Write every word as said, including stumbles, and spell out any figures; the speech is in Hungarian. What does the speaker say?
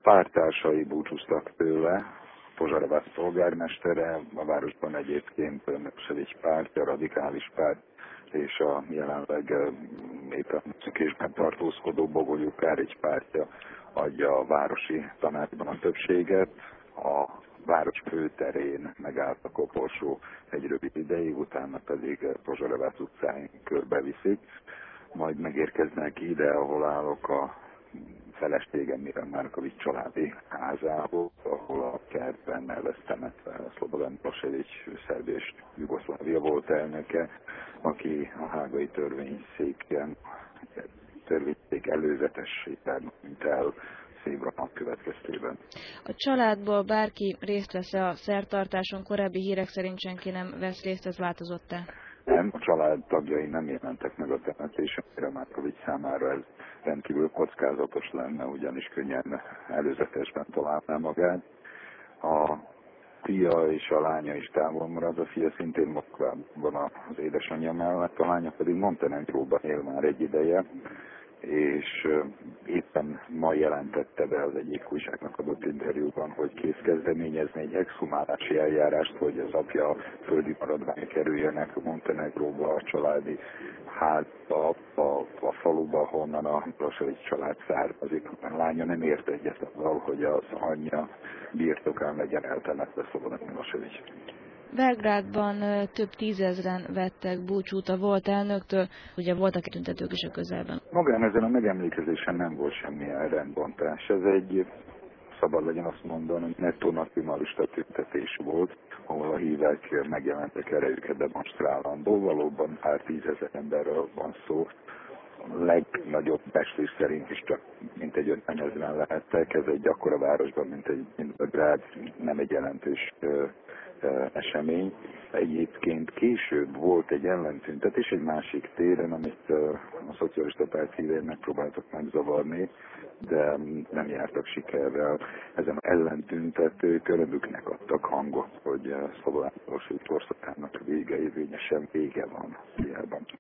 Pártársai búcsúztak tőle, Pozsarevác polgármestere, a városban egyébként egy pártja, radikális párt, és a jelenleg éppen szükésben tartózkodó Bogolyuk Károly pártja adja a városi tanácsban a többséget. A város főterén megállt a koporsó egy rövid ideig, utána pedig Pozsarevác utcáin körbeviszik. Majd megérkeznek ide, ahol állok, a feleségem Miran Markovics családi házából, ahol a kertben el lesz temetve Szlobodan Milosevic, szerb és Jugoszlávia volt elnöke, aki a hágai törvényszéken, törvényszék előzetességben mint el szívrohamok következtében. A családból bárki részt vesz a szertartáson, korábbi hírek szerint senki nem vesz részt, ez változott-e? Nem, a család tagjai nem jelentek meg a temetésen, Miran Markovics számára ez rendkívül kockázatos lenne, ugyanis könnyen előzetesben találná magát. A fia és a lánya is távol marad, a fia szintén Moszkvában az édesanyja mellett, a lánya pedig Montenegróban él már egy ideje, és éppen ma jelentette be az egyik újságnak adott interjúban, hogy kész kezdeményezni egy exhumálási eljárást, hogy az apja földi maradvány kerüljenek Montenegróba, a családi házba, a, a faluba, honnan a Milosevic család származik. A lánya nem ért egyet azzal, hogy az anyja birtokán legyen eltemetve Szlobodan Milosevic. Belgrádban több tízezren vettek búcsút a volt elnöktől, ugye voltak tüntetők is a közelben. Magán ezen a megemlékezésen nem volt semmilyen rendbontás. Ez egy, szabad legyen azt mondani, hogy nettó nacionalista tüntetés volt, ahol a hívek megjelentek erejüket demonstrálandó. Valóban pár tízezer emberről van szó. A legnagyobb becslés szerint is csak mintegy ötvenezren lehettek. Ez egy akkora városban, mint egy mint Belgrád, nem egy jelentős esemény. Egyébként később volt egy ellentüntetés egy másik téren, amit a szocialista párt hívei megpróbáltak megzavarni, de nem jártak sikerrel. Ezen ellentüntetők örömüknek adtak hangot, hogy Szlobodan Milosevic korszakának vége érvényesen vége van.